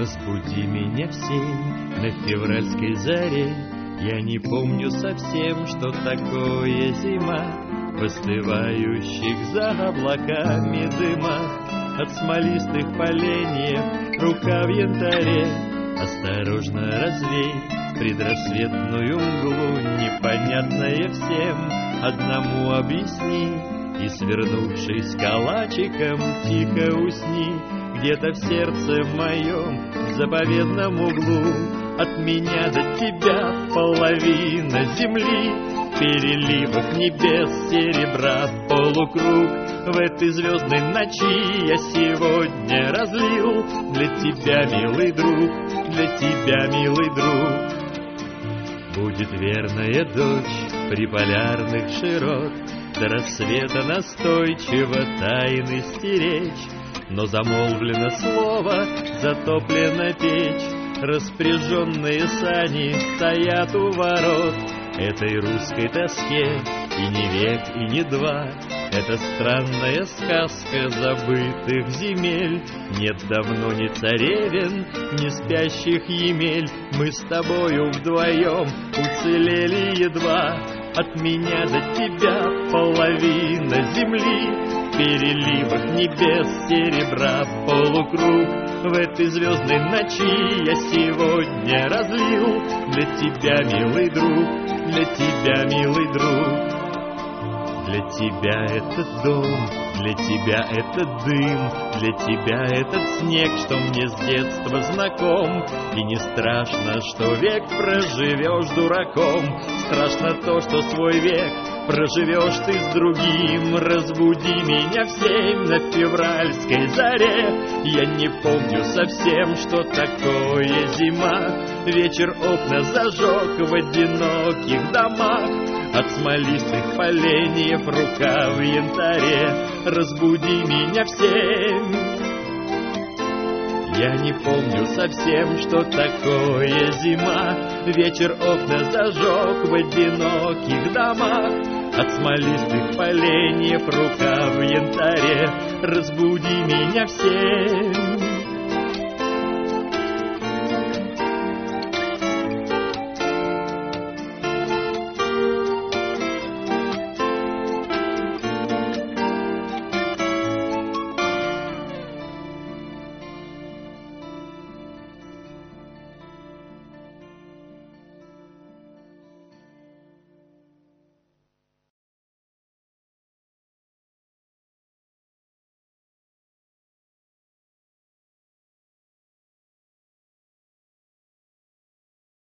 Разбуди меня в 7 на февральской заре. Я не помню совсем, что такое зима, в остывающих за облаками дыма. От смолистых поленьев рука в янтаре. Осторожно развей предрассветную мглу, непонятное всем одному объясни. И, свернувшись калачиком, тихо усни. Где-то в сердце моем, в заповедном углу, от меня до тебя половина земли. В переливах небес серебра полукруг. В этой звездной ночи я сегодня разлил для тебя, милый друг, для тебя, милый друг. Будет верная дочь при полярных широт, до рассвета настойчиво тайны стеречь. Но замолвлено слово, затоплена печь, распряженные сани стоят у ворот. Этой русской тоске и не век, и не два. Это странная сказка забытых земель. Нет давно ни царевен, ни спящих емель. Мы с тобою вдвоем уцелели едва. От меня до тебя половина земли. В переливах небес серебра полукруг. В этой звездной ночи я сегодня разлил для тебя, милый друг, для тебя, милый друг. Для тебя этот дом, для тебя этот дым, для тебя этот снег, что мне с детства знаком. И не страшно, что век проживешь дураком, страшно то, что свой век проживешь ты с другим. Разбуди меня в 7 на февральской заре. Я не помню совсем, что такое зима. Вечер окна зажег в одиноких домах. От смолистых поленьев рука в янтаре. Разбуди меня в 7. Я не помню совсем, что такое зима. Вечер окна зажег в одиноких домах. От смолистых поленьев рука в янтаре. Разбуди меня в 7.